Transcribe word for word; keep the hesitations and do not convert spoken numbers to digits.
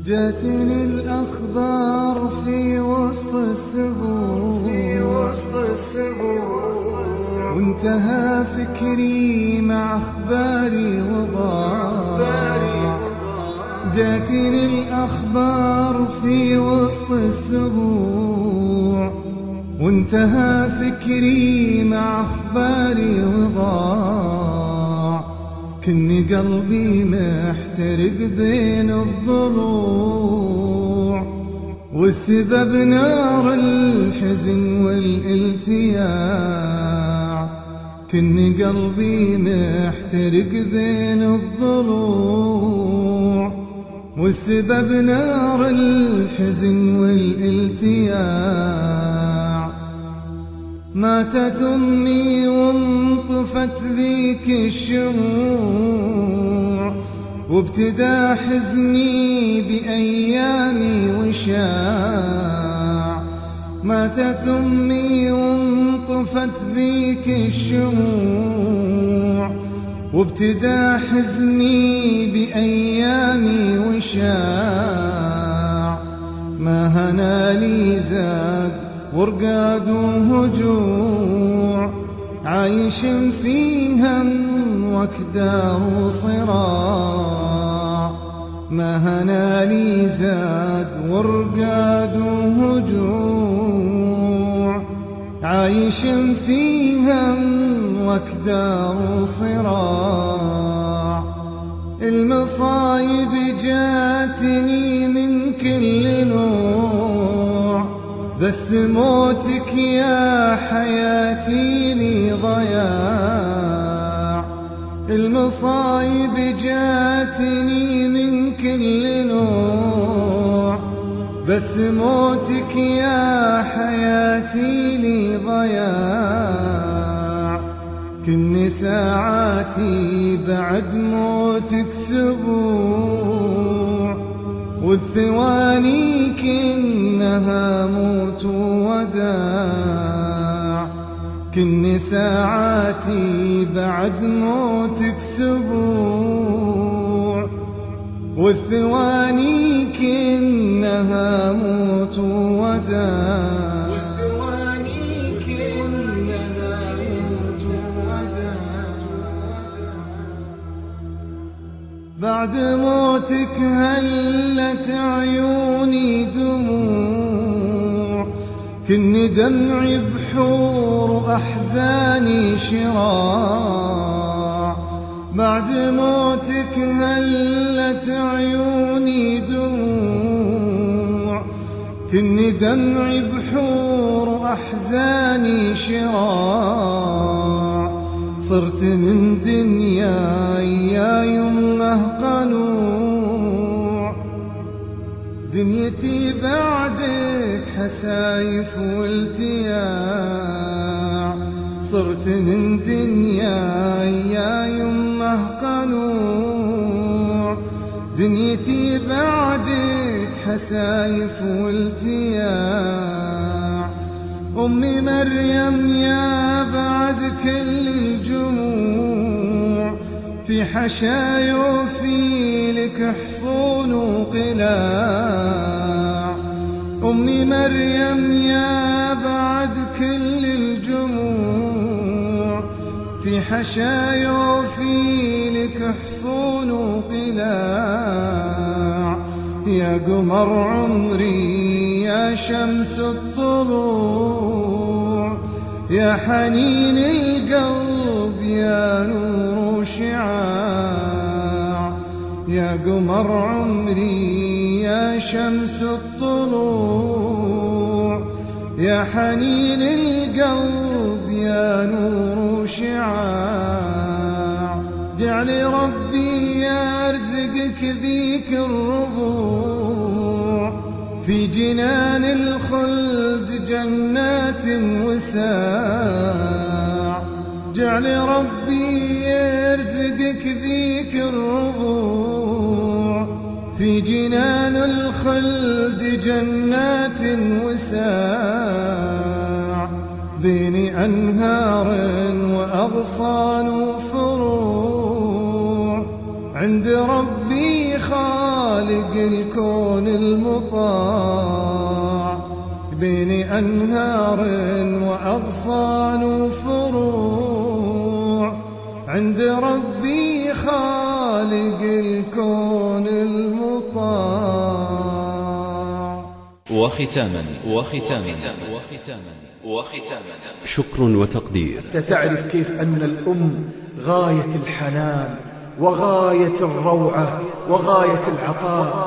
جاتني الأخبار في وسط السبوع في وسط السبوع وانتهى فكري مع أخباري وضاع. جاتني الأخبار في وسط السبوع وانتهى فكري مع أخباري وضاع. كني قلبي محترق بين الضلوع والسبب نار الحزن والالتياع. كني قلبي محترق بين الضلوع والسبب نار الحزن والالتياع. ماتت أمي وانطفت ذيك الشموع وابتدى حزني بأيامي وشاع. ماتت أمي وانطفت ذيك الشموع وابتدى حزني بأيامي وشاع. ما هنا لي زاد ورقاد وهجوع عايش في هم وكدار وصراع. ما هنا لي زاد ورقاد وهجوع عايش في هم وكدار وصراع. المصايب جاتني من كل نوع بس موتك يا حياتي لي ضياع. المصايب جاتني من كل نوع بس موتك يا حياتي لي ضياع. كني ساعاتي بعد موتك سبوع والثواني كنها موت وداع. كني ساعاتي بعد موتك سبوع والثواني كنها موت وداع. بعد موتك هلت عيوني دموع كني دمعي بحور وأحزاني شراع. بعد موتك هلت عيوني دموع كني دمعي بحور وأحزاني شراع. صرت من دنياي يا يمه قنوع دنيتي بعدك حسايف والتياع. صرت من دنياي يا يمه قنوع دنيتي بعدك حسايف والتياع. أمي مريم يا بعد كل الجموع في حشايا وفي لك حصون وقلاع. أمي مريم يا بعد كل الجموع في حشايا وفي لك حصون وقلاع. يا قمر عمري يا شمس الطلوع يا حنين القلب يا نور شعاع. يا قمر عمري يا شمس الطلوع يا حنين القلب يا نور شعاع. جعل ربي يرزقك ذيك الربوع في جنان الخلد جنات وساع. جعل ربي يرزقك ذيك الربوع في جنان الخلد جنات وساع. بين أنهار وأغصان وفروع عند ربي خالق خالق الكون المطاع بين أنهار وأغصان وفروع عند ربي خالق الكون المطاع. وختاما وختاما وختاما وختاما شكر وتقدير. حتى تعرف كيف أن الأم غاية الحنان وغاية الروعة وغاية العطاء.